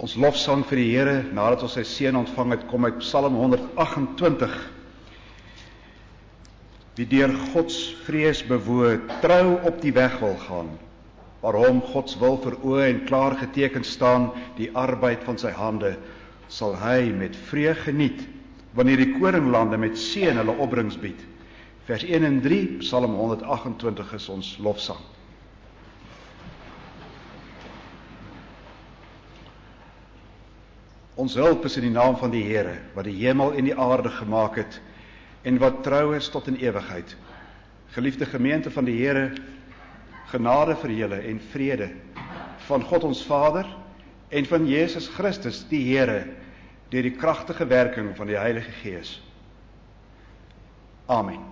Ons lofsang vir die Here, nadat ons sy seën ontvang het, kom uit Psalm 128. Wie deur Gods vrees bewoë, trou op die weg wil gaan, waarom Gods wil vir oë en klaar geteken staan, die arbeid van sy hande, sal hy met vreug geniet, wanneer die koringlande met seën hulle opbrengs bied. Vers 1 en 3, Psalm 128 is ons lofsang. Ons hulp is in die naam van die Here, wat die hemel en die aarde gemaak het, en wat trou is tot in ewigheid. Geliefde gemeente van die Here, genade vir julle en vrede van God ons Vader en van Jesus Christus die Here, deur die kragtige werking van die Heilige Gees. Amen.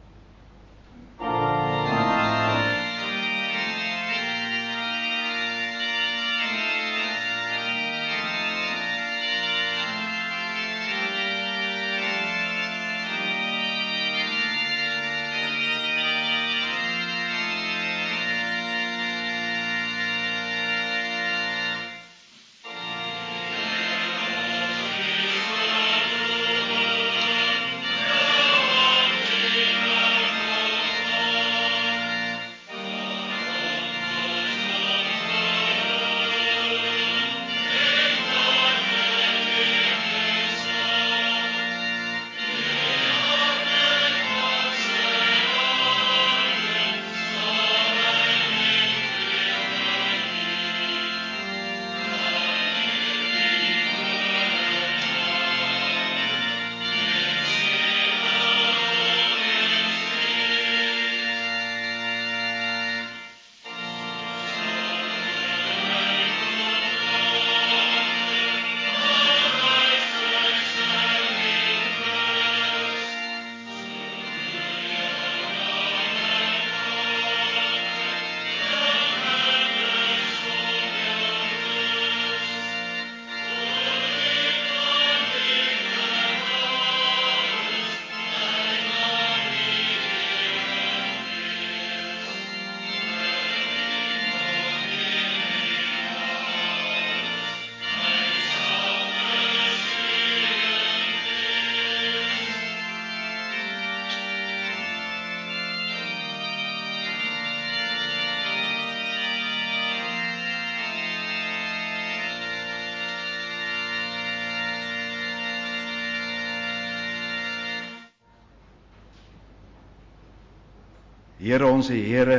Here onze Here,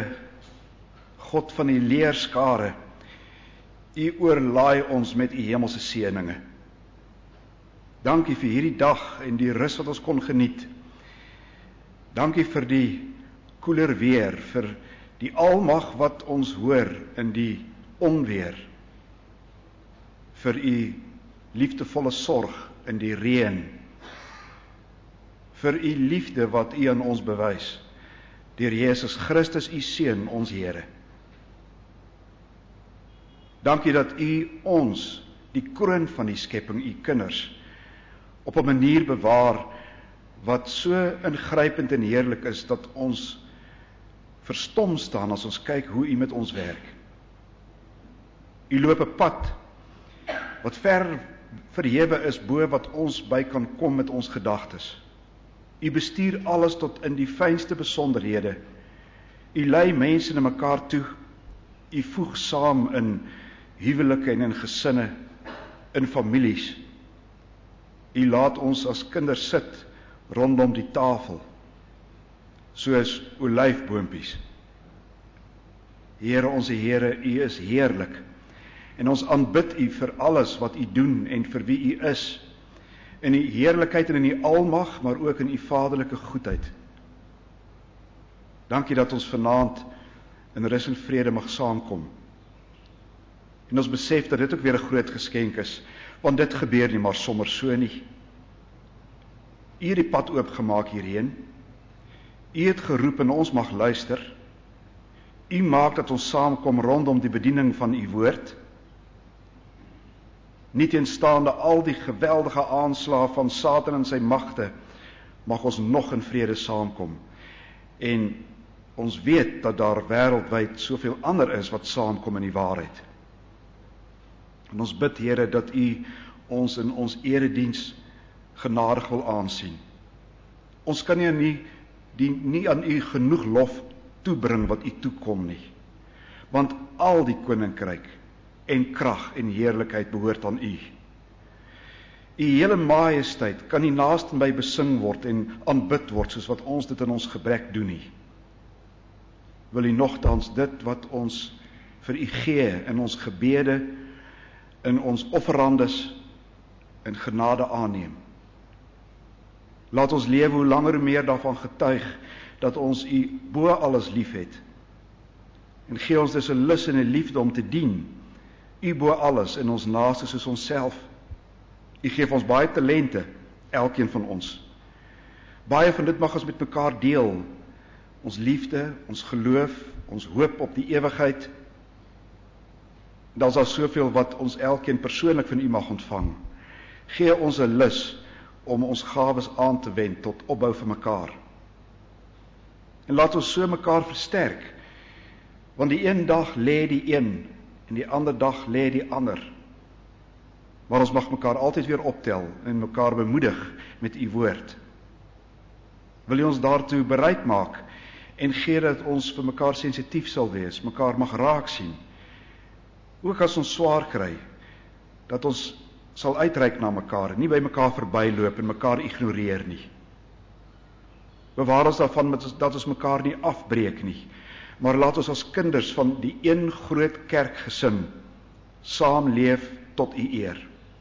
God van die leerskare, U oorlaai ons met U hemelse seëninge. Dankie vir hierdie dag en die rus wat ons kon geniet. Dankie vir die koeler weer, vir die almag wat ons hoor in die onweer. Vir U liefdevolle sorg in die reën. Vir U liefde wat U aan ons bewys. Deur Jesus Christus, U Seun, ons Here. Dankie dat U ons, die kroon van die skepping, U kinders, op 'n manier bewaar wat so ingrypend en heerlik is, dat ons verstom staan as ons kyk hoe U met ons werk. U loop 'n pad wat ver verhewe is bo wat ons by kan kom met ons gedagtes. U bestuur alles tot in die fynste besonderhede. U lei mense na mekaar toe. U voeg saam in huwelike en in gesinne, in families. U laat ons as kinders sit rondom die tafel, soos olyfboompies. Here onze Here, U is heerlik, en ons aanbid U vir alles wat U doen en vir wie U is, in die heerlikheid en in die almag, maar ook in U vaderlike goedheid. Dankie dat ons vanaand in rus en vrede mag saamkom. En ons besef dat dit ook weer 'n groot geskenk is, want dit gebeur nie maar sommer so nie. U het die pad oopgemaak hierheen. U het geroep en ons mag luister. U maak dat ons saamkom rondom die bediening van U woord. Nieteenstaande al die geweldige aanslae van Satan en sy magte, mag ons nog in vrede saamkom. En ons weet dat daar wêreldwyd soveel ander is wat saamkom in die waarheid. En ons bid, Here, dat U ons in ons erediens genadig wil aansien. Ons kan nie aan U genoeg lof toebring wat U toekom nie. Want al die koninkryk en krag en heerlikheid behoort aan U. U hele majesteit kan nie naaste by besing word en aanbid word soos wat ons dit in ons gebrek doen nie. Wil U nogtans dit wat ons vir U gee in ons gebede, in ons offerandes, in genade aanneem. Laat ons lewe hoe langer hoe meer daarvan getuig dat ons U bo alles liefhet. En gee ons dus 'n lus en 'n liefde om te dien, U bo alles en ons naaste soos onsself. U gee ons baie talente, elkeen van ons. Baie van dit mag ons met mekaar deel. Ons liefde, ons geloof, ons hoop op die ewigheid. Dan is daar soveel wat ons elkeen persoonlik van U mag ontvang. Gee ons 'n lus om ons gawes aan te wend tot opbou vir mekaar. En laat ons so mekaar versterk, want die een dag lê die een en die ander dag lê die ander. Maar ons mag mekaar altyd weer optel en mekaar bemoedig met U woord. Wil U ons daartoe bereid maak en gee dat ons vir mekaar sensitief sal wees, mekaar mag raak sien. Ook as ons swaar kry, dat ons sal uitreik na mekaar, nie by mekaar verbyloop en mekaar ignoreer nie. Bewaar ons daarvan dat ons mekaar nie afbreek nie, maar laat ons as kinders van die een groot kerkgesin saamleef tot U eer.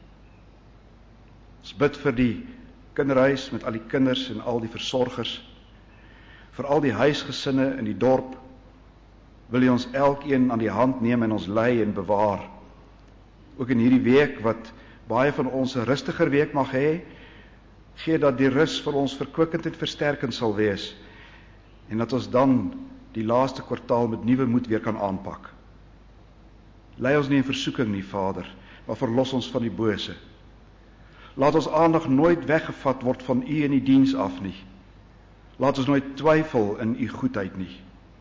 Ons bid vir die kinderhuis met al die kinders en al die versorgers, vir al die huisgesinne in die dorp. Wil U ons elkeen aan die hand neem en ons lei en bewaar. Ook in hierdie week wat baie van ons 'n rustiger week mag hê, gee dat die rus vir ons verkwikkend en versterkend sal wees en dat ons dan die laaste kwartaal met nuwe moed weer kan aanpak. Lei ons nie in versoeking nie, Vader, maar verlos ons van die bose. Laat ons aandag nooit weggevat word van U in die diens af nie. Laat ons nooit twyfel in U goedheid nie.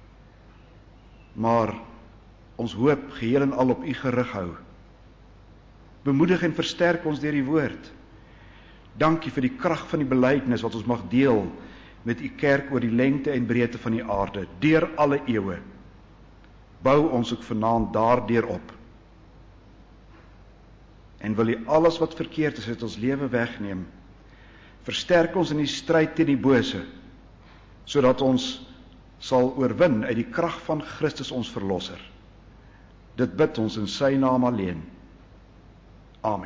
Maar ons hoop geheel en al op U gerig hou. Bemoedig en versterk ons deur die woord. Dankie vir die krag van die belydenis wat ons mag deel met U kerk oor die lengte en breedte van die aarde, deur alle eeue. Bou ons ook vanaand daardeur op. En wil U alles wat verkeerd is uit ons lewe wegneem. Versterk ons in die stryd teen die bose, sodat ons sal oorwin uit die krag van Christus ons verlosser. Dit bid ons in sy naam alleen. Amen.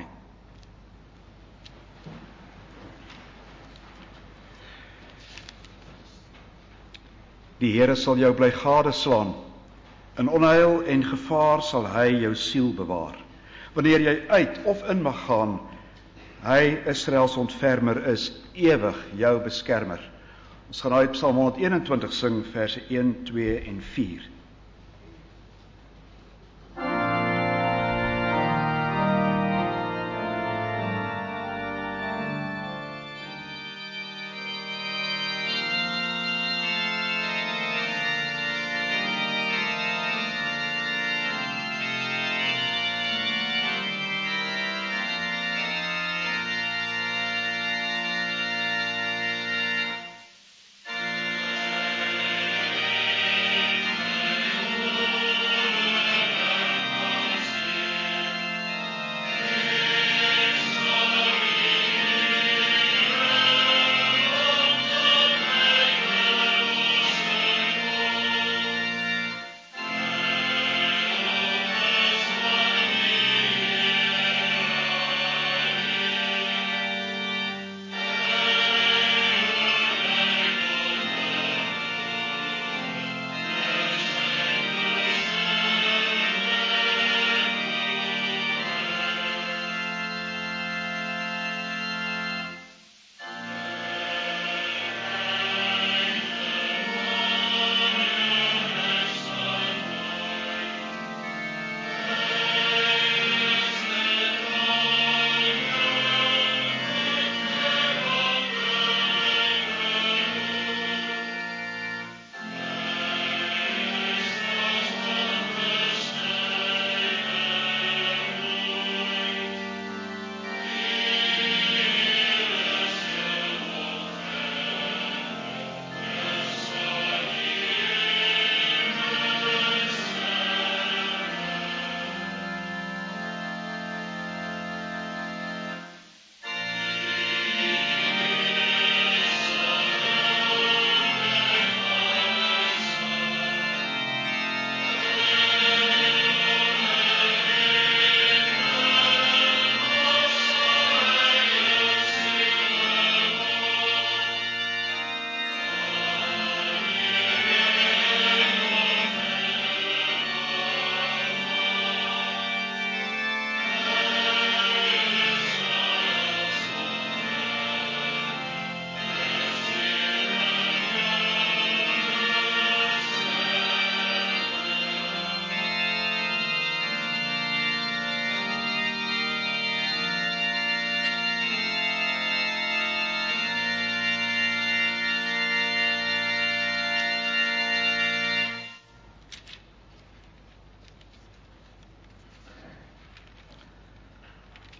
Die Here sal jou bly gadeslaan. In onheil en gevaar sal hy jou siel bewaar. Wanneer jy uit of in mag gaan, hy, Israel se ontfermer, is ewig jou beskermer. Ons gaan uit Psalm 121 sing, verse 1, 2 en 4.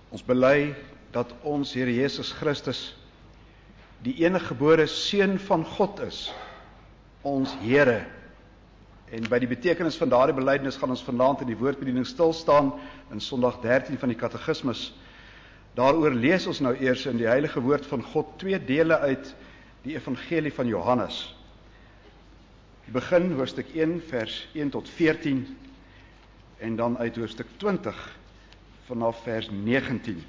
Ons bely dat ons Here Jesus Christus die enige gebore Seun van God is, ons Here. En by die betekenis van daardie belydenis gaan ons vanaand in die woordbediening stil staan in Sondag 13 van die Katekismus. Daaroor lees ons nou eers in die heilige woord van God 2 dele uit die Evangelie van Johannes. Die begin hoofstuk 1 vers 1 tot 14 en dan uit hoofstuk 20 vanaf vers 19.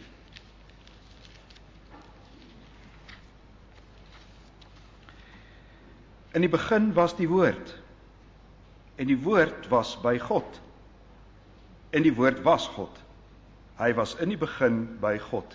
In die begin was die woord, en die woord was by God, en die woord was God. Hy was in die begin by God.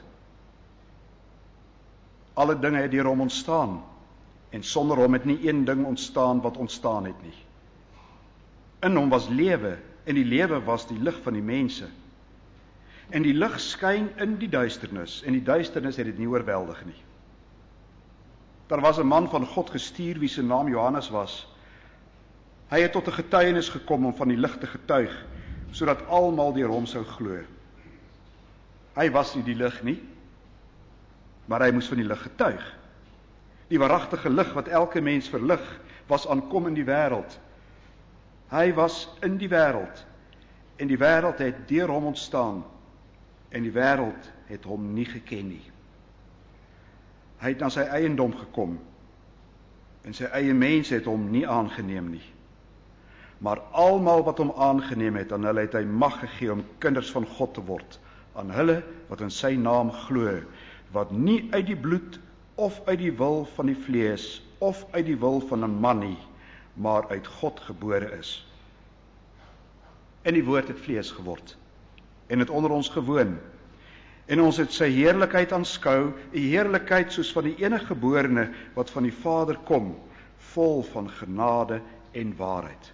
Alle dinge het deur hom ontstaan, en sonder hom het nie een ding ontstaan wat ontstaan het nie. In hom was lewe, en die lewe was die lig van die mense. En die lig skyn in die duisternis, en die duisternis het dit nie oorweldig nie. Daar was 'n man van God gestuur wie se naam Johannes was. Hy het tot 'n getuienis gekom om van die lig te getuig, sodat almal deur hom sou glo. Hy was nie die lig nie, maar hy moes van die lig getuig. Die waaragtige lig wat elke mens verlig, was aankom in die wêreld. Hy was in die wêreld, en die wêreld het deur hom ontstaan, en die wêreld het hom nie geken nie. Hy het na sy eiendom gekom, en sy eie mense het hom nie aangeneem nie. Maar almal wat hom aangeneem het, aan hulle het hy mag gegee om kinders van God te word, aan hulle wat in sy naam glo, wat nie uit die bloed of uit die wil van die vlees of uit die wil van 'n man nie, maar uit God gebore is. En die woord het vlees geword en het onder ons gewoon. En ons het sy heerlikheid aanskou, 'n heerlikheid soos van die enige geborene wat van die Vader kom, vol van genade en waarheid.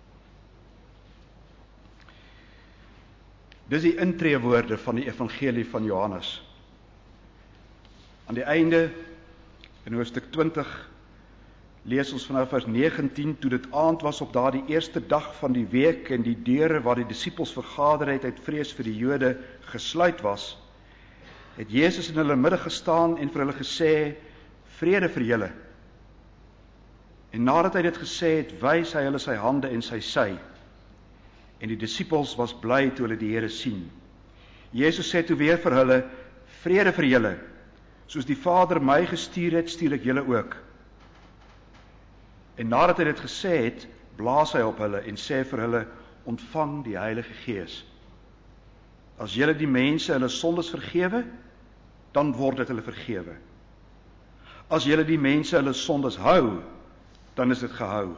Dis die intreewoorde van die Evangelie van Johannes. Aan die einde, in hoofstuk 20, lees ons vanaf vers 19, toe dit aand was op daardie eerste dag van die week en die deure waar die disippels vergader het uit vrees vir die Jode gesluit was, het Jesus in hulle midde gestaan en vir hulle gesê, vrede vir julle. En nadat hy dit gesê het, wys hy hulle sy hande en sy sy. En die disippels was bly toe hulle die Here sien. Jesus sê toe weer vir hulle, vrede vir julle. Soos die Vader my gestuur het, stuur ek julle ook. En nadat hy dit gesê het, blaas hy op hulle en sê vir hulle, ontvang die Heilige Gees. As julle die mense hulle sondes vergewe, dan word dit hulle vergewe. As julle die mense hulle sondes hou, dan is dit gehou.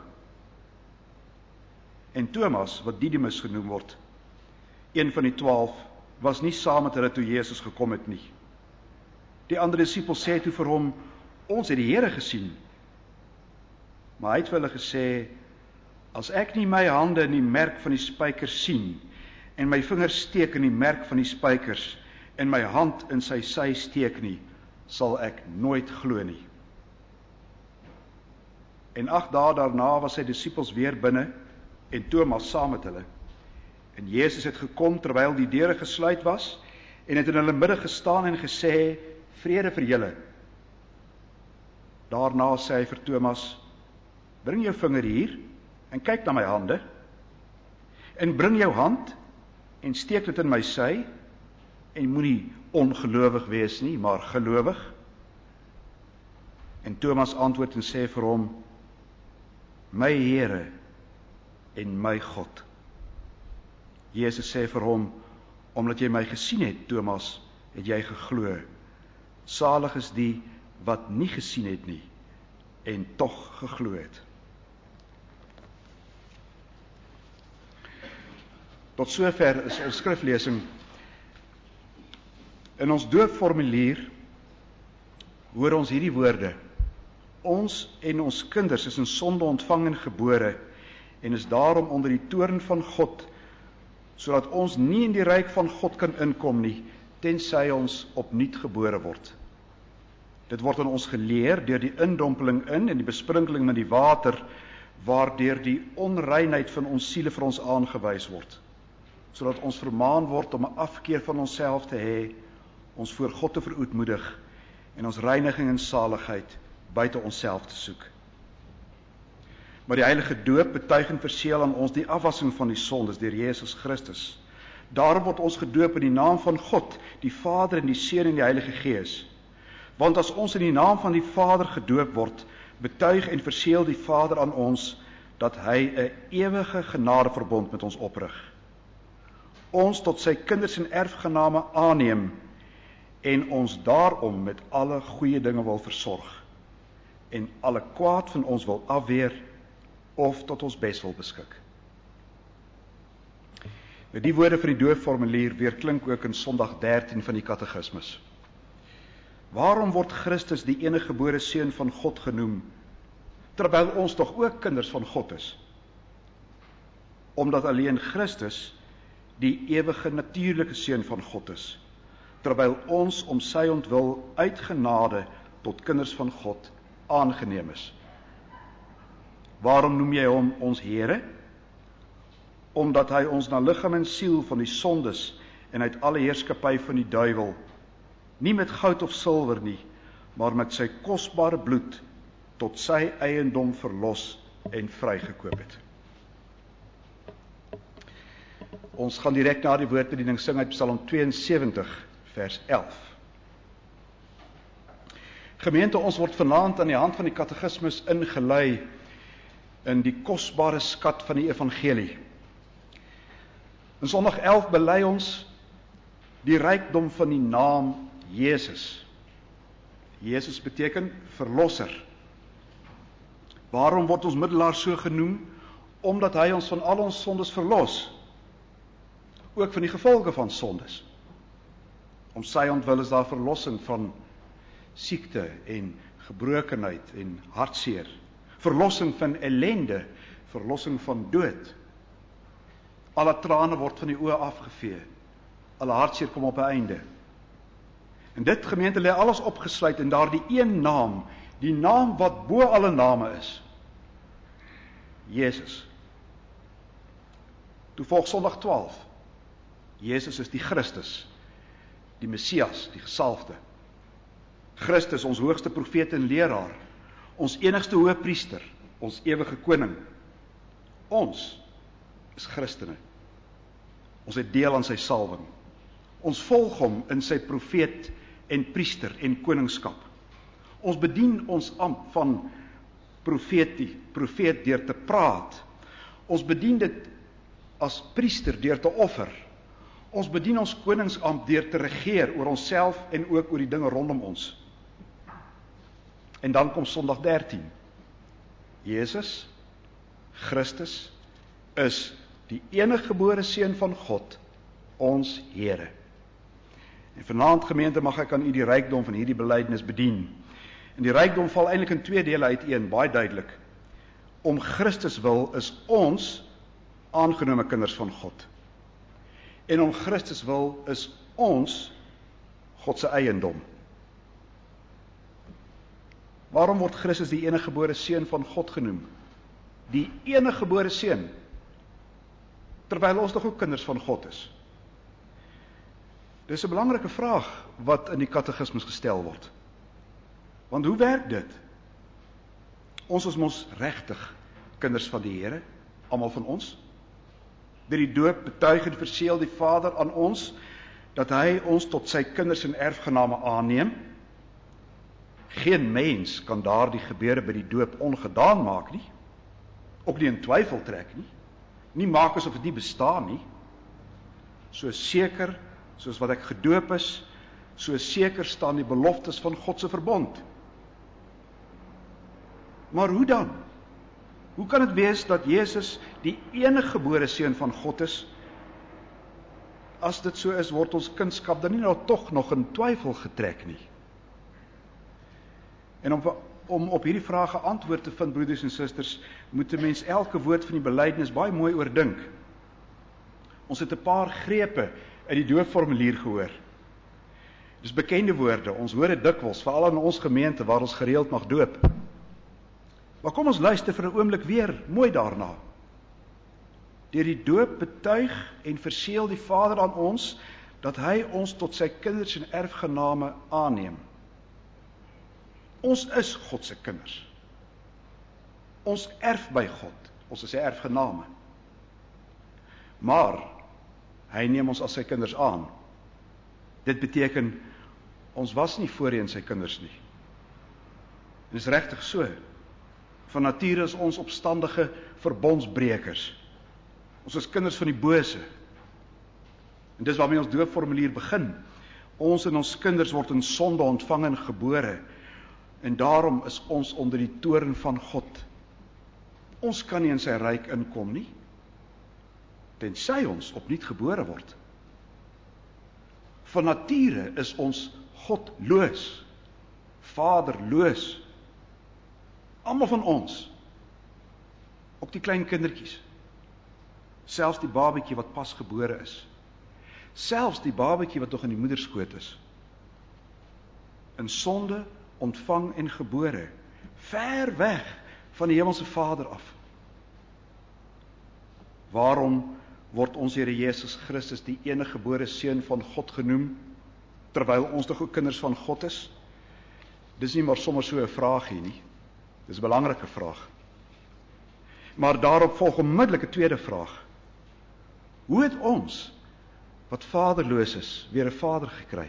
En Thomas, wat Didimus genoem word, een van die 12, was nie saam met hulle toe Jesus gekom het nie. Die ander disippels sê toe vir hom, ons het die Here gesien. Maar hy het vir hulle gesê, as ek nie my hande in die merk van die spykers sien, en my vingers steek in die merk van die spykers, en my hand in sy sy steek nie, sal ek nooit glo nie. En 8 dae daarna was sy disippels weer binne, en Thomas saam met hulle. En Jesus het gekom terwyl die deure gesluit was, en het in hulle midde gestaan en gesê, vrede vir julle. Daarna sê hy vir Thomas, bring jou vinger hier, en kyk na my hande, en bring jou hand, en steek dit in my sy, en moenie ongelowig wees nie, maar gelowig. En Thomas antwoord en sê vir hom, my Here en my God. Jesus sê vir hom, omdat jy my gesien het, Thomas, het jy geglo. Salig is die wat nie gesien het nie, en tog geglo het. Tot sover is ons skriflesing. In ons doopformulier hoor ons hierdie woorde, ons en ons kinders is in sonde ontvang en gebore, en is daarom onder die toorn van God, sodat ons nie in die ryk van God kan inkom nie, tensy ons opnuut gebore word. Dit word aan ons geleer deur die indompeling in en die besprinkeling met die water, waardeur die onreinheid van ons siele vir ons aangewys word, sodat ons vermaan word om 'n afkeer van onsself te hê, ons voor God te verootmoedig en ons reiniging en saligheid buite onsself te soek. Maar die heilige doop betuig en verseël aan ons die afwassing van die sondes deur Jesus Christus. Daarom word ons gedoop in die naam van God, die Vader en die Seun en die Heilige Gees. Want as ons in die naam van die Vader gedoop word, betuig en verseël die Vader aan ons dat hy 'n ewige genadeverbond met ons oprig. Ons tot sy kinders en erfgename aanneem en ons daarom met alle goeie dinge wil versorg en alle kwaad van ons wil afweer of tot ons bes wil beskik. Die woorde van die doopformulier weer klink ook in Sondag 13 van die Katekismus. Waarom word Christus die enige gebore seun van God genoem, terwyl ons tog ook kinders van God is? Omdat alleen Christus die ewige natuurlike seun van God is, terwyl ons om sy ontwil uit genade tot kinders van God aangeneem is. Waarom noem jy hom ons Here? Omdat hy ons na liggaam en siel van die sondes en uit alle heerskappy van die duiwel, nie met goud of silwer nie, maar met sy kosbare bloed tot sy eiendom verlos en vrygekoop het. Ons gaan direk na die woordbediening sing uit Psalm 72 vers 11. Gemeente, ons word vanaand aan die hand van die Katekismus ingelei in die kosbare skat van die evangelie. In Sondag 11 bely ons die rykdom van die naam Jesus. Jesus beteken verlosser. Waarom word ons middelaar so genoem? Omdat hy ons van al ons sondes verlos. Ook van die gevolge van sondes. Om sy ontwil is daar verlossing van siekte en gebrokenheid en hartseer. Verlossing van ellende, verlossing van dood. Alle trane word van die oë afgevee. Alle hartseer kom op 'n einde. En dit, gemeente, lê alles opgesluit in daardie een naam, die naam wat bo alle name is. Jesus. Toe volg Sondag 12. Jesus is die Christus, die Messias, die gesalfde. Christus, ons hoogste profeet en leraar, ons enigste hoëpriester, ons ewige koning. Ons is Christene. Ons het deel aan sy salwing. Ons volg hom in sy profeet en priester en koningskap. Ons bedien ons ampt van profeet deur te praat. Ons bedien dit as priester deur te offer. Ons bedien ons koningsampt deur te regeer oor onsself en ook oor die dinge rondom ons. En dan kom Sondag 13. Jesus, Christus, is die enige gebore seun van God, ons Here. En vanaand, gemeente, mag ek aan u die rykdom van hierdie belydenis bedien. En die rykdom val eintlik in twee dele uiteen, baie duidelik. Om Christus wil is ons aangenome kinders van God. En om Christus wil is ons God se eiendom. Waarom word Christus die enige gebore seun van God genoem? Die enige gebore seun, terwyl ons nog ook kinders van God is. Dis 'n belangrike vraag wat in die Katekismus gestel word. Want hoe werk dit? Ons is mos regtig kinders van die Here, almal van ons. Deur die doop betuig en verseël die Vader aan ons dat hy ons tot sy kinders en erfgename aanneem. Geen mens kan daardie gebeure by die doop ongedaan maak nie. Ook nie in twyfel trek nie. Nie maak asof dit nie bestaan nie. So seker soos wat ek gedoop is, so seker staan die beloftes van God se verbond. Maar hoe dan? Hoe kan dit wees dat Jesus die enige gebore seun van God is? As dit so is, word ons kindskap dan nie nou tog nog in twyfel getrek nie. En om op hierdie vrae antwoord te vind, broeders en susters, moet 'n mens elke woord van die belydenis baie mooi oordink. Ons het 'n paar grepe uit die doopformulier gehoor. Dis bekende woorde, ons hoor dit dikwels, veral in ons gemeente waar ons gereeld mag doop. Maar kom ons luister vir 'n oomblik weer mooi daarna. Deur die doop betuig en verseël die Vader aan ons dat hy ons tot sy kinders en erfgename aanneem. Ons is God se kinders. Ons erf by God, ons is sy erfgename. Maar hy neem ons as sy kinders aan. Dit beteken, ons was nie voorheen sy kinders nie. Dit is regtig so. Van nature is ons opstandige verbondsbrekers. Ons is kinders van die bose. En dis waarmee ons doopformulier begin. Ons en ons kinders word in sonde ontvang en gebore. En daarom is ons onder die toorn van God. Ons kan nie in sy ryk inkom nie, tensy ons opnuut gebore word. Van nature is ons godloos, vaderloos. Almal van ons, ook die klein kindertjies, selfs die babatjie wat pas gebore is, selfs die babatjie wat nog in die moederskoot is, in sonde ontvang en gebore, ver weg van die hemelse Vader af. Waarom word ons Here Jesus Christus die enige gebore seun van God genoem, terwyl ons tog ook kinders van God is? Dis nie maar sommer so 'n vraagie nie. Dis 'n belangrike vraag. Maar daarop volg onmiddellik 'n tweede vraag. Hoe het ons, wat vaderloos is, weer 'n vader gekry?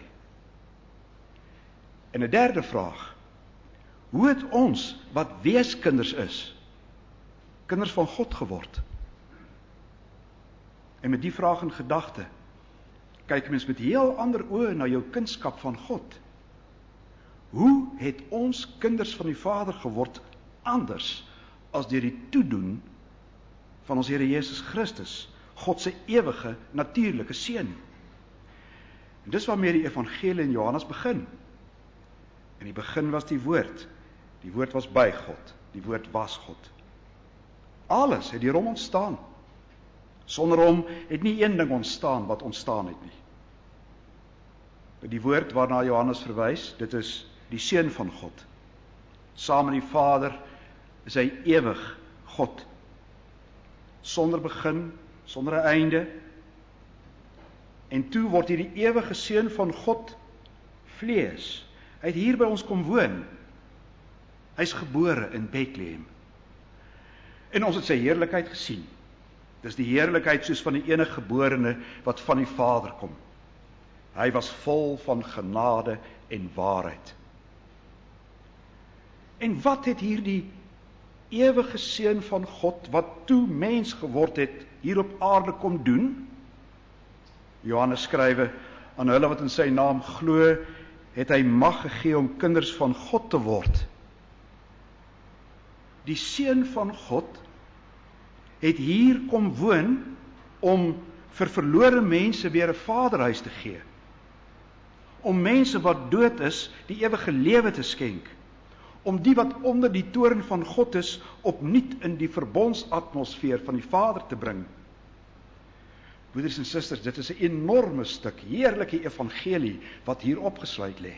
En 'n derde vraag. Hoe het ons, wat weeskinders is, kinders van God geword? En met die vraag in gedagte, kyk mens met heel ander oë na jou kindskap van God. Hoe het ons kinders van die Vader geword anders as deur die toedoen van ons Here Jesus Christus, God se ewige natuurlike seun? En dis waarmee die evangelie in Johannes begin. In die begin was die woord. Die woord was by God. Die woord was God. Alles het deur hom ontstaan. Sonder hom het nie een ding ontstaan wat ontstaan het nie. Die woord waarna Johannes verwys, dit is die seun van God. Saam met die Vader is hy ewig God. Sonder begin, sonder 'n einde. En toe word hierdie ewige seun van God vlees. Hy het hier by ons kom woon. Hy's gebore in Bethlehem. En ons het sy heerlikheid gesien. Dis die heerlikheid soos van die enige geborene wat van die Vader kom. Hy was vol van genade en waarheid. En wat het hierdie ewige seun van God, wat toe mens geword het, hier op aarde kom doen? Johannes skrywe, aan hulle wat in sy naam glo, het hy mag gegee om kinders van God te word. Die seun van God het hier kom woon om vir verlore mense weer 'n vaderhuis te gee. Om mense wat dood is, die ewige lewe te skenk. Om die wat onder die toorn van God is, opnuut in die verbondsatmosfeer van die Vader te bring. Broeders en susters, dit is 'n enorme stuk heerlike evangelie wat hier opgesluit lê.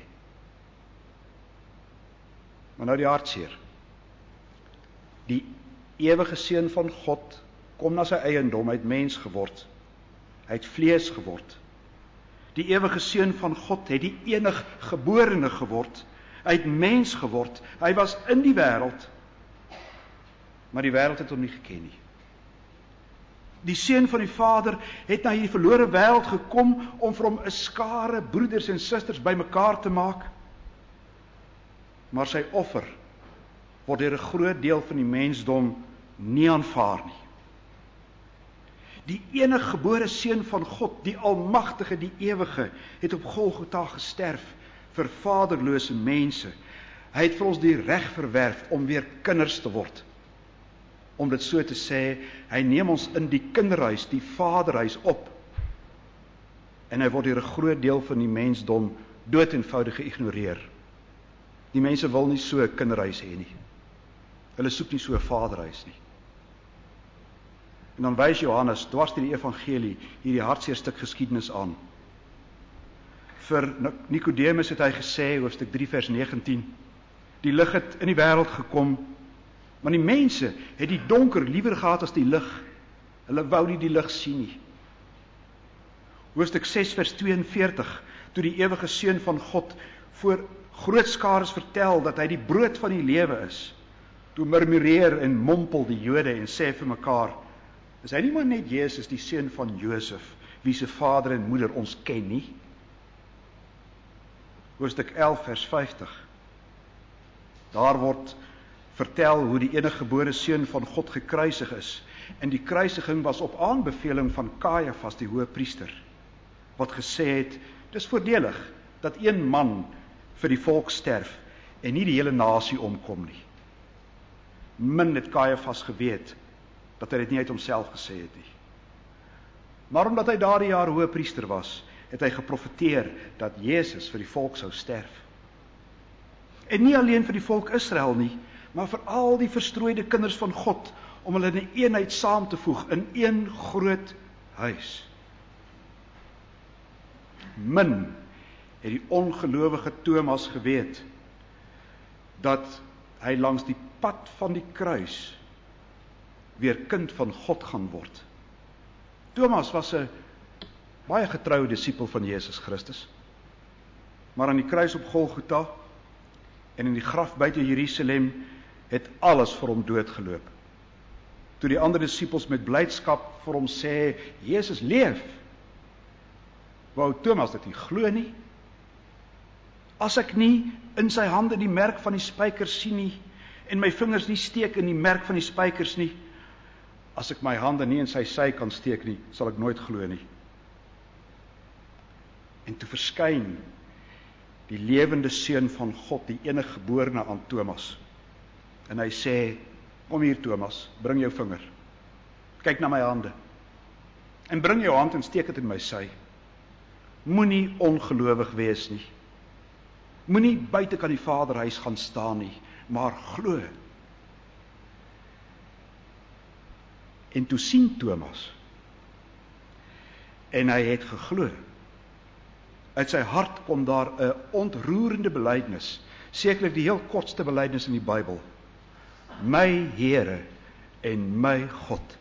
Maar nou die hartseer. Die ewige seun van God kom na sy eiendom, hy het mens geword. Hy het vlees geword. Die ewige seun van God het die enig geborene geword. Hy het mens geword. Hy was in die wêreld, maar die wêreld het hom nie geken nie. Die seun van die Vader het na hierdie verlore wêreld gekom om vir hom 'n skare broeders en susters bymekaar te maak. Maar sy offer word deur 'n groot deel van die mensdom nie aanvaar nie. Die enige gebore seun van God, die almagtige, die ewige, het op Golgotha gesterf vir vaderlose mense. Hy het vir ons die reg verwerf om weer kinders te word. Om dit so te sê, hy neem ons in die kinderhuis, die vaderhuis op. En hy word deur 'n groot deel van die mensdom dood eenvoudig geïgnoreer. Die mense wil nie so 'n kinderhuis hê nie. Hulle soek nie so 'n vaderhuis nie. En dan wys Johannes dwars deur die evangelie hierdie hartseer stuk geskiedenis aan. Vir Nikodemus het hy gesê, hoofstuk 3 vers 19, die lig het in die wêreld gekom, maar die mense het die donker liewer gehad as die lig. Hulle wou nie die lig sien nie. Hoofstuk 6 vers 42, toe die ewige Seun van God voor groot skares vertel dat hy die brood van die lewe is, toe murmureer en mompel die Jode en sê vir mekaar, is hy nie maar net Jesus, die seun van Josef, wie se vader en moeder ons ken nie? Hoofstuk 11 vers 50, daar word vertel hoe die enige gebore seun van God gekruisig is, en die kruisiging was op aanbeveling van Kajafas, die hoëpriester, wat gesê het, dis voordelig dat een man vir die volk sterf en nie die hele nasie omkom nie. Min het Kajafas geweet dat hy dit nie uit homself gesê het nie. Maar omdat hy daardie jaar hoëpriester was, het hy geprofeteer dat Jezus vir die volk sou sterf. En nie alleen vir die volk Israel nie, maar vir al die verstrooide kinders van God, om hulle in 'n eenheid saam te voeg in een groot huis. Min het die ongelowige Thomas geweet dat hy langs die pad van die kruis weer kind van God gaan word. Thomas was 'n baie getroue disipel van Jesus Christus, maar aan die kruis op Golgotha en in die graf buite Jerusalem het alles vir hom doodgeloop. Toe die ander disipels met blydskap vir hom sê, Jesus leef, wou Thomas dit nie glo nie. As ek nie in sy hande die merk van die spykers sien nie, en my vingers nie steek in die merk van die spykers nie, as ek my hande nie in sy sy kan steek nie, sal ek nooit glo nie. En toe verskyn die lewende seun van God, die enige geborene, aan Thomas. En hy sê, kom hier Thomas, bring jou vinger. Kyk na my hande. En bring jou hand en steek dit in my sy. Moenie ongelowig wees nie. Moenie buite kan die Vaderhuis gaan staan nie, maar glo. En toe sien Thomas, en hy het geglo. Uit sy hart kom daar 'n ontroerende belydenis, sekerlik die heel kortste belydenis in die Bybel. My Here en my God.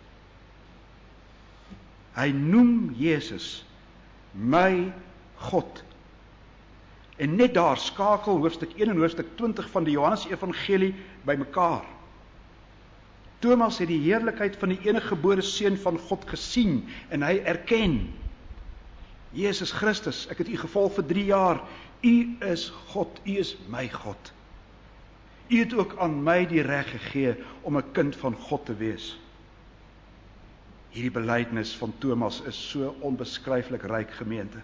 Hy noem Jesus my God. En net daar skakel hoofstuk 1 en hoofstuk 20 van die Johannes Evangelie bymekaar. Thomas het die heerlikheid van die enige gebore seun van God gesien en hy erken, Jesus Christus, ek het u gevolg vir 3 jaar, u is God, u is my God. U het ook aan my die reg gegee om 'n kind van God te wees. Hierdie belydenis van Thomas is so onbeskryflik ryk, gemeente.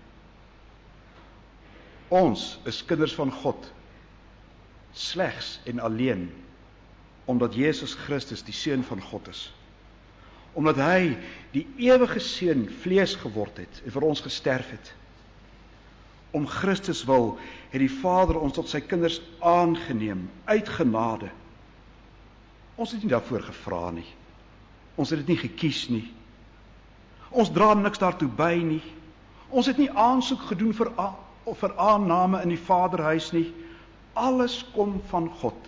Ons is kinders van God, slegs en alleen, omdat Jesus Christus die Seun van God is. Omdat hy, die ewige Seun, vlees geword het en vir ons gesterf het. Om Christus wil het die Vader ons tot sy kinders aangeneem, uit genade. Ons het nie daarvoor gevra nie. Ons het dit nie gekies nie. Ons dra niks daartoe by nie. Ons het nie aansoek gedoen vir aanname in die Vaderhuis nie. Alles kom van God.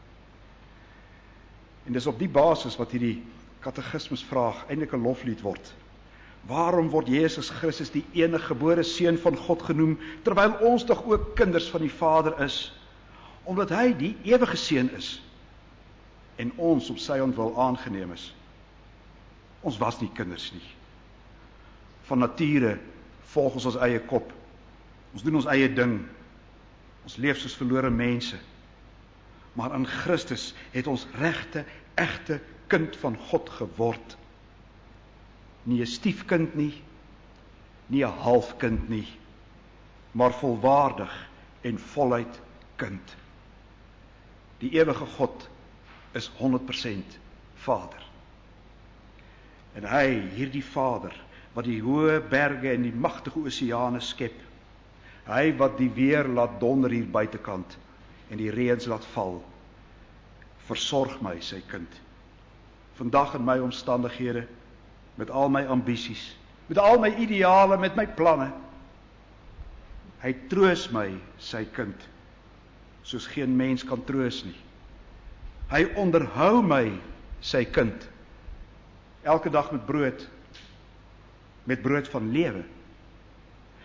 En dis op die basis wat hierdie katekismusvraag eintlik 'n loflied word. Waarom word Jesus Christus die enige gebore seun van God genoem, terwyl ons tog ook kinders van die Vader is? Omdat hy die ewige seun is en ons op sy ontwil aangeneem is. Ons was nie kinders nie. Van nature volg ons eie kop. Ons doen ons eie ding. Ons leef soos verlore mense. Maar in Christus het ons regte, egte kind van God geword. Nie 'n stiefkind nie, nie 'n halfkind nie, maar volwaardig en voluit kind. Die ewige God is 100% Vader. En hy, hierdie Vader, wat die hoë berge en die magtige oseane skep, hy wat die weer laat donder hier buitekant en die reëns laat val, versorg my, sy kind. Vandag in my omstandighede, met al my ambisies, met al my ideale, met my planne. Hy troos my, sy kind, soos geen mens kan troos nie. Hy onderhou my, sy kind, elke dag met brood van lewe,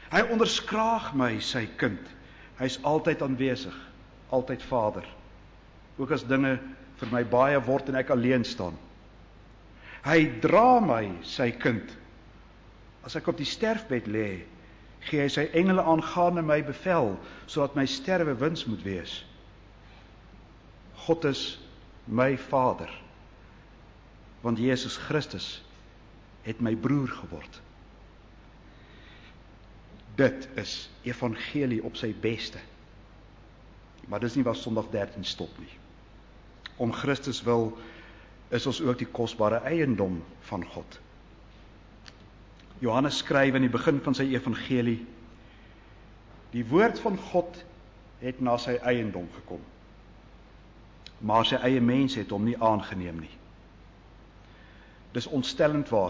Hy onderskraag my, sy kind. Hy is altyd aanwesig, altyd Vader. Ook as dinge vir my baie word en ek alleen staan. Hy dra my, sy kind. As ek op die sterfbed lê, gee hy sy engele aangaande my bevel, sodat my sterwe wins moet wees. God is my Vader, want Jesus Christus het my broer geword. Dit is evangelie op sy beste. Maar dis nie waar Sondag 13 stop nie. Om Christus wil is ons ook die kosbare eiendom van God. Johannes skryf in die begin van sy evangelie: die woord van God het na sy eiendom gekom, maar sy eie mense het hom nie aangeneem nie. Dis ontstellend waar.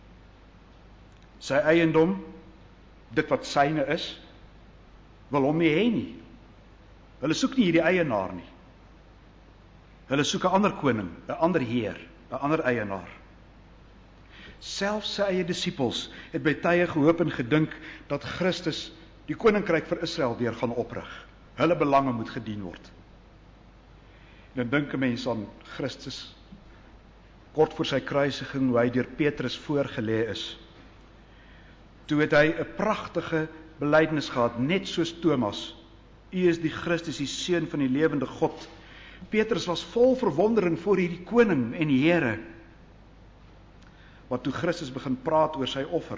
Sy eiendom, dit wat syne is, wil hom nie hê nie. Hulle soek nie hierdie eienaar nie. Hulle soek 'n ander koning, 'n ander heer, 'n ander eienaar. Selfs sy eie disippels het by tye gehoop en gedink dat Christus die koninkryk vir Israel weer gaan oprig. Hulle belange moet gedien word. En dan dink 'n mens aan Christus kort voor sy kruisiging, hoe hy deur Petrus voorgelê is. Toe het hy 'n pragtige belydenis gehad, net soos Thomas: U is die Christus, die seun van die lewende God. Petrus was vol verwondering voor hierdie koning en Here. Maar toe Christus begin praat oor sy offer,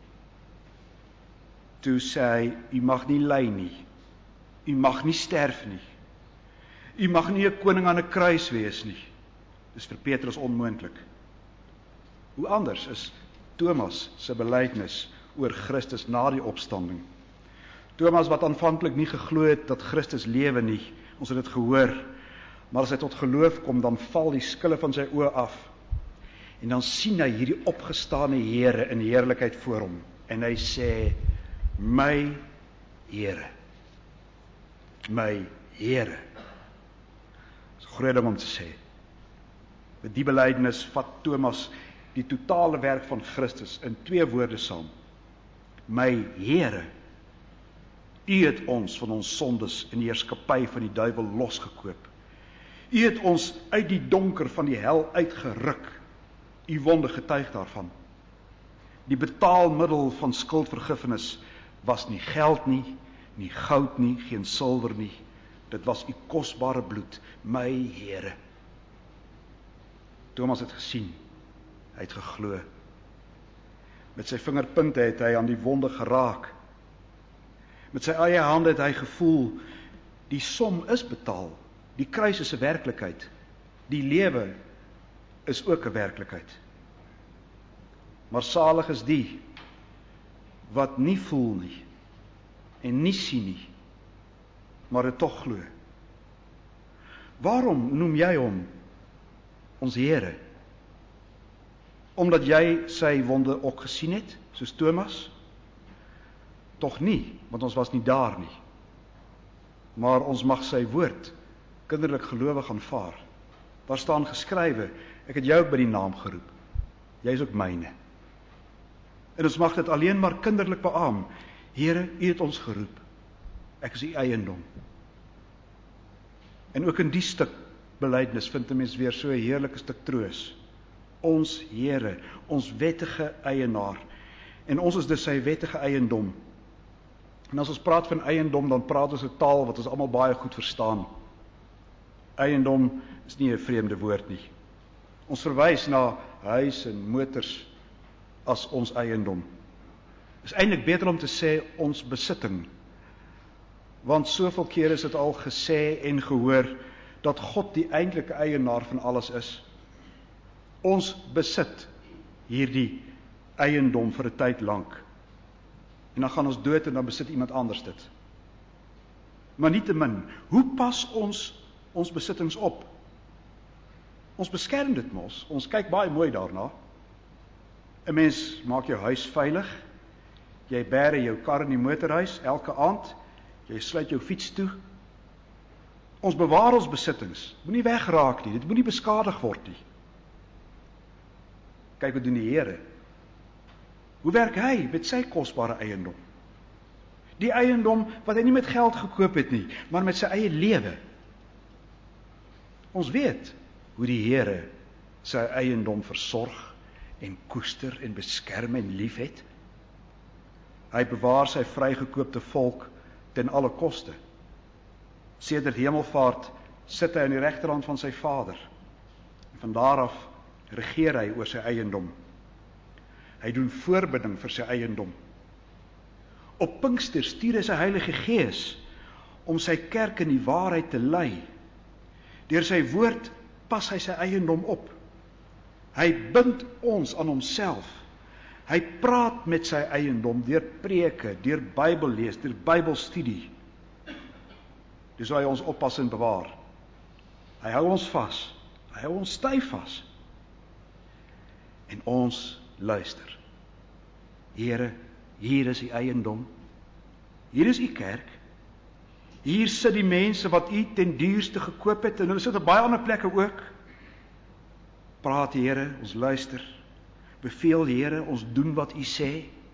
toe sê hy: U mag nie ly nie, u mag nie sterf nie, u mag nie 'n koning aan 'n kruis wees nie. Dis vir Petrus onmoontlik. Hoe anders is Thomas se belydenis oor Christus na die opstanding. Thomas wat aanvanklik nie geglo het dat Christus lewe nie, ons het dit gehoor, maar as hy tot geloof kom, dan val die skille van sy oë af, en dan sien hy hierdie opgestane Here in heerlikheid voor hom, en hy sê: my Here, my Here. Dit is 'n groot ding om te sê. Met die belydenis vat Thomas die totale werk van Christus in 2 woorde saam. My Here, U het ons van ons sondes in die heerskappy van die duiwel losgekoop. U het ons uit die donker van die hel uitgeruk. U wonde getuig daarvan. Die betaalmiddel van skuldvergifnis was nie geld nie, nie goud nie, geen silwer nie. Dit was U kosbare bloed, my Here. Thomas het gesien, hy het geglo. Met sy vingerpunte het hy aan die wonde geraak. Met sy eie hande het hy gevoel, die som is betaal. Die kruis is 'n werklikheid. Die lewe is ook 'n werklikheid. Maar salig is die wat nie voel nie en nie sien nie, maar dit tog glo. Waarom noem jy hom ons Here? Omdat jy sy wonde ook gesien het, soos Thomas? Tog nie, want ons was nie daar nie. Maar ons mag sy woord kinderlik gelowig aanvaar. Daar staan geskrywe: ek het jou ook by die naam geroep. Jy is ook myne. En ons mag dit alleen maar kinderlik beamoen. Here, U het ons geroep. Ek is U eiendom. En ook in die stuk belydenis vind 'n mens weer so 'n heerlike stuk troos. Ons Here, ons wettige eienaar. En ons is dus sy wettige eiendom. En as ons praat van eiendom, dan praat ons 'n taal wat ons almal baie goed verstaan. Eiendom is nie 'n vreemde woord nie. Ons verwys na huis en motors as ons eiendom. Is eintlik beter om te sê ons besitting. Want soveel keer is dit al gesê en gehoor dat God die eintlike eienaar van alles is. Ons besit hierdie eiendom vir 'n tyd lank. En dan gaan ons dood en dan besit iemand anders dit. Maar nietemin, hoe pas ons besittings op? Ons beskerm dit mos. Ons kyk baie mooi daarna. 'n Mens maak jou huis veilig. Jy bære jou kar in die motorhuis elke aand. Jy sluit jou fiets toe. Ons bewaar ons besittings. Moenie wegraak nie. Dit moenie beskadig word nie. Kyk wat doen die Here. Hoe werk hy met sy kosbare eiendom? Die eiendom wat hy nie met geld gekoop het nie, maar met sy eie lewe. Ons weet hoe die Here sy eiendom versorg en koester en beskerm en liefhet. Hy bewaar sy vrygekoopte volk ten alle koste. Sedert hemelvaart sit hy aan die regterhand van sy Vader. En van daar af regeer hy oor sy eiendom. Hy doen voorbidding vir sy eiendom. Op Pinkster stuur hy sy Heilige Gees om sy kerk in die waarheid te lei. Deur sy woord pas hy sy eiendom op. Hy bind ons aan homself. Hy praat met sy eiendom deur preke, deur Bybellees, deur Bybelstudie. Dis hoe hy ons oppas en bewaar. Hy hou ons vas. Hy hou ons styf vas. En ons luister. Here, hier is die eiendom. Hier is u kerk. Hier sit die mense wat u ten duurste gekoop het, en hulle sit op baie ander plekke ook. Praat Here, ons luister. Beveel Here, ons doen wat u sê.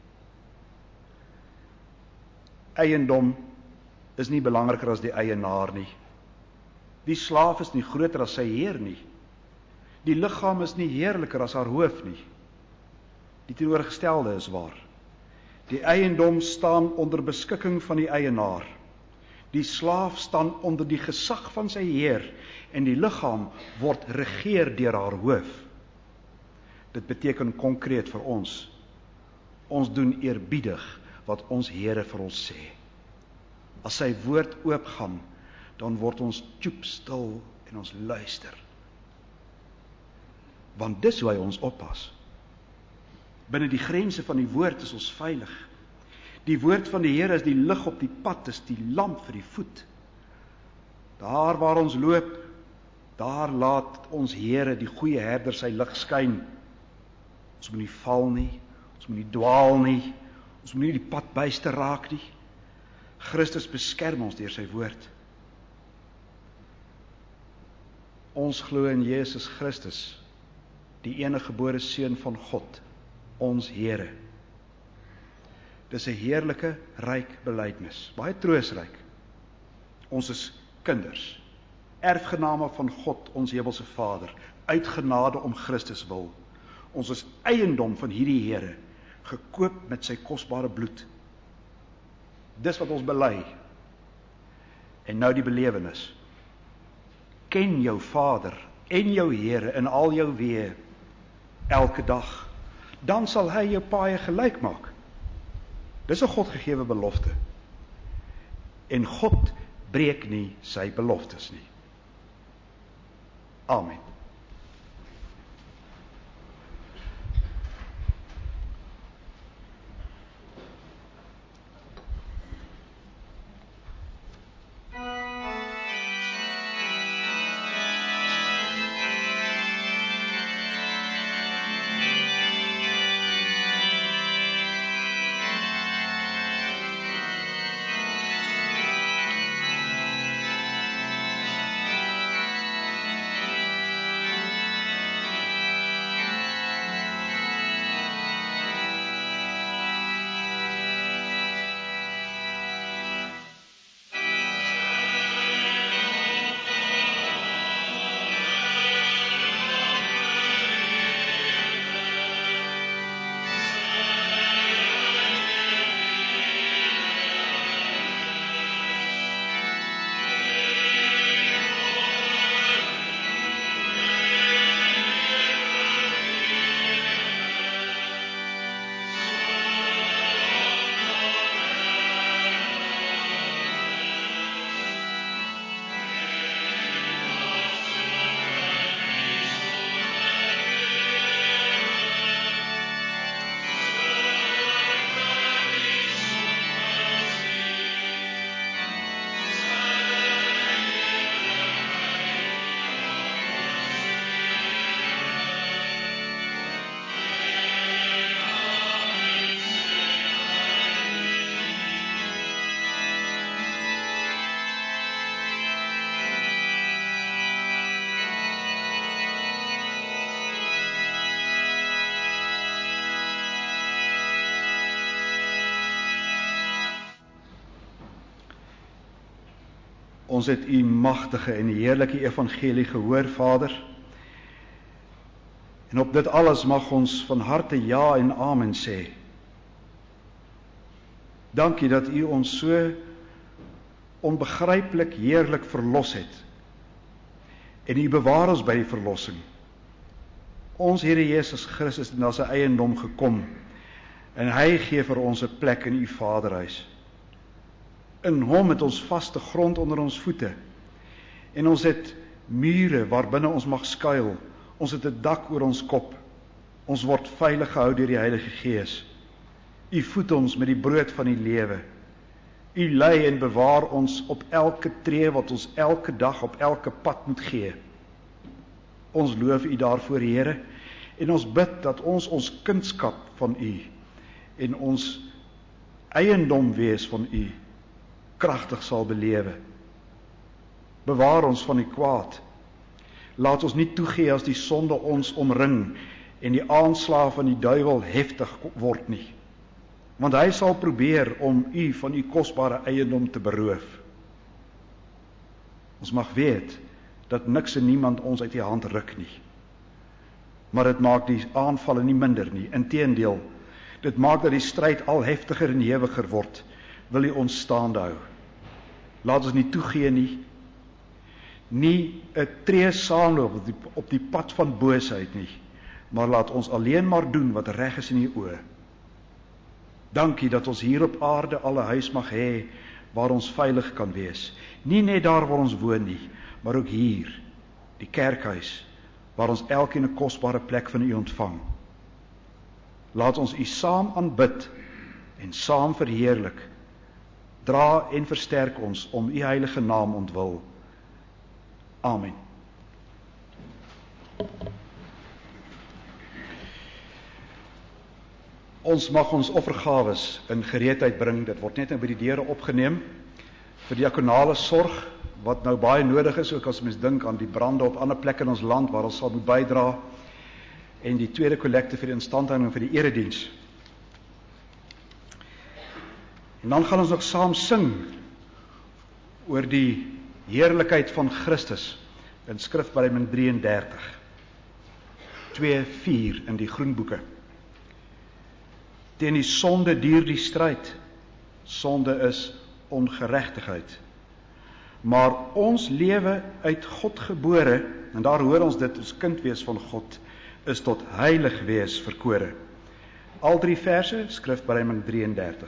Eiendom is nie belangriker as die eienaar nie. Die slaaf is nie groter as sy heer nie. Die liggaam is nie heerliker as haar hoof nie. Die teenoorgestelde is waar. Die eiendom staan onder beskikking van die eienaar. Die slaaf staan onder die gesag van sy heer en die liggaam word regeer deur haar hoof. Dit beteken konkreet vir ons. Ons doen eerbiedig wat ons Here vir ons sê. As sy woord oopgaan, dan word ons stil en ons luister. Want dis hoe hy ons oppas. Binne die grense van die woord is ons veilig. Die woord van die Here is die lig op die pad, is die lamp vir die voet. Daar waar ons loop, daar laat ons Here, die goeie herder, sy lig skyn. Ons moet nie val nie, ons moet nie dwaal nie, ons moet nie die pad byste raak nie. Christus beskerm ons deur sy woord. Ons glo in Jesus Christus, die enige gebore seun van God, ons Here. Dis 'n heerlike, ryk belydenis, baie troosryk. Ons is kinders, erfgename van God, ons hemelse Vader, uit genade om Christus wil. Ons is eiendom van hierdie Here, gekoop met sy kosbare bloed. Dis wat ons bely. En nou die belewenis. Ken jou Vader en jou Here in al jou weë elke dag. Dan sal hy jou paaie gelyk maak. Dis 'n Godgegewe belofte. En God breek nie sy beloftes nie. Amen. Ons het u magtige en heerlike evangelie gehoor, Vader. En op dit alles mag ons van harte ja en amen sê. Dankie dat u ons so onbegryplik heerlik verlos het. En u bewaar ons by die verlossing. Ons Here Jesus Christus het na sy eiendom gekom en hy gee vir ons 'n plek in u Vaderhuis. In hom het ons vaste grond onder ons voete en ons het mure waarbinne ons mag skuil. Ons het 'n dak oor ons kop. Ons word veilig gehou deur die Heilige Gees. U voed ons met die brood van die lewe. U lei en bewaar ons op elke tree wat ons elke dag op elke pad moet gee. Ons loof u daarvoor, Here, en ons bid dat ons kindskap van u en ons eiendom wees van u kragtig sal belewe. Bewaar ons van die kwaad. Laat ons nie toegee as die sonde ons omring en die aanslae van die duiwel heftig word nie. Want hy sal probeer om u van u kosbare eiendom te beroof. Ons mag weet dat niks en niemand ons uit die hand ruk nie. Maar dit maak die aanvalle nie minder nie. Inteendeel, dit maak dat die stryd al heftiger en hewiger word. Wil u ons staande hou. Laat ons nie toegee nie 'n tree saamloop op die pad van boosheid nie, maar laat ons alleen maar doen wat reg is in u oë. Dankie dat ons hier op aarde al 'n huis mag hê waar ons veilig kan wees. Nie net daar waar ons woon nie, maar ook hier, die kerkhuis, waar ons elkeen 'n kosbare plek van u ontvang. Laat ons u saam aanbid en saam verheerlik. Dra en versterk ons om u heilige naam ontwil. Amen. Ons mag ons offergawes in gereedheid bring. Dit word net nou by die deure opgeneem vir diakonale sorg, wat nou baie nodig is, ook as mens dink aan die brande op ander plekke in ons land waar ons sal moet bydra, en die tweede kollekte vir die instandhouding vir die erediens. En dan gaan ons nog saam sing oor die heerlikheid van Christus in skrifbeleiding 33, 2:4 in die groenboeke. Teen die sonde duur die stryd. Sonde is ongeregtigheid. Maar ons lewe uit God gebore, en daar hoor ons dit, ons kind wees van God, is tot heilig wees verkore. Al 3 verse, skrifbeleiding 33.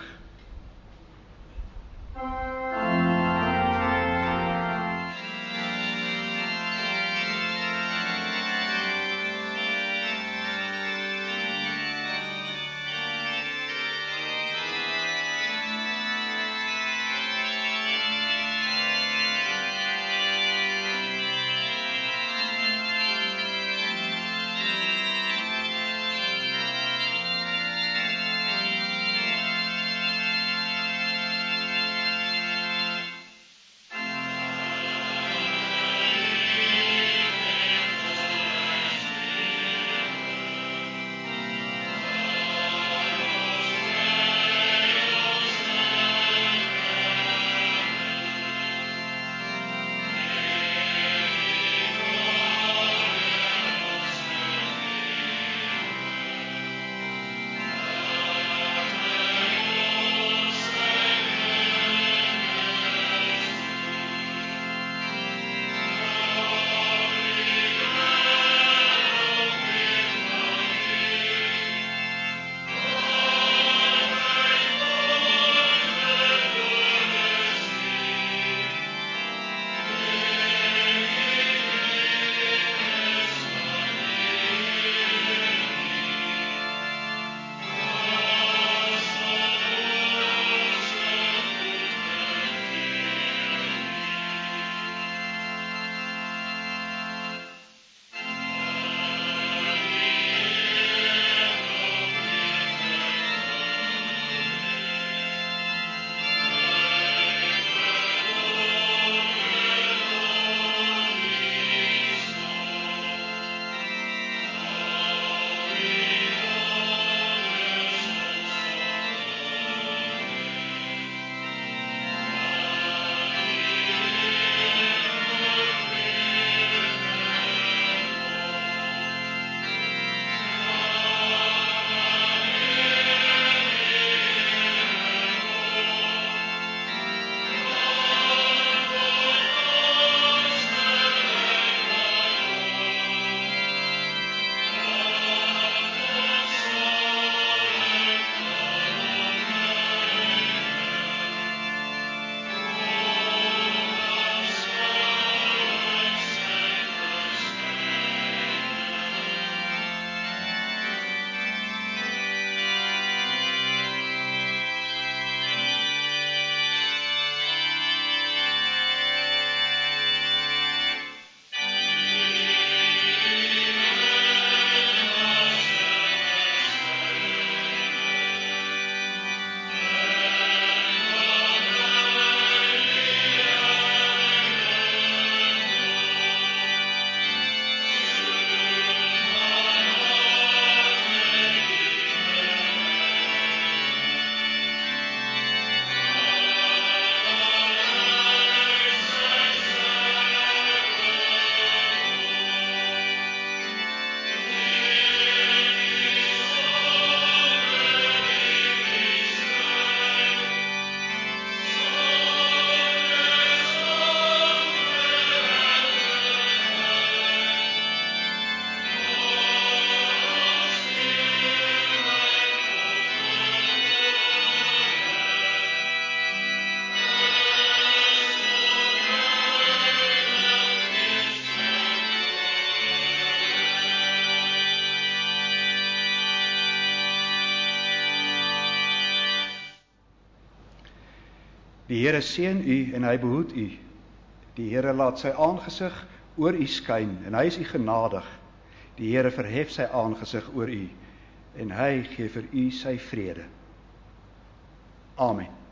Die Here seën u en hy behoed u. Die Here laat sy aangesig oor u skyn en hy is u genadig. Die Here verhef sy aangesig oor u en hy gee vir u sy vrede. Amen.